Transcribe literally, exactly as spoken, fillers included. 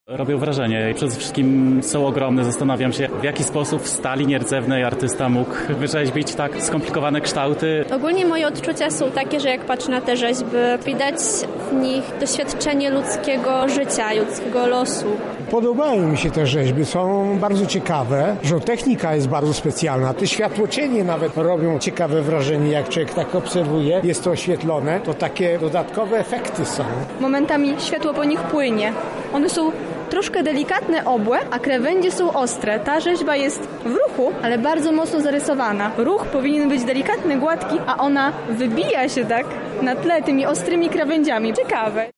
Robią wrażenie. Przede wszystkim są ogromne. Zastanawiam się, w jaki sposób w stali nierdzewnej artysta mógł wyrzeźbić tak skomplikowane kształty. Ogólnie moje odczucia są takie, że jak patrzę na te rzeźby, widać w nich doświadczenie ludzkiego życia, ludzkiego losu. Podobają mi się te rzeźby, są bardzo ciekawe, że technika jest bardzo specjalna. Te światłocienie nawet robią ciekawe wrażenie, jak człowiek tak obserwuje, jest to oświetlone, to takie dodatkowe efekty są. Momentami światło po nich płynie. One są troszkę delikatne, obłe, a krawędzie są ostre. Ta rzeźba jest w ruchu, ale bardzo mocno zarysowana. Ruch powinien być delikatny, gładki, a ona wybija się tak na tle tymi ostrymi krawędziami. Ciekawe.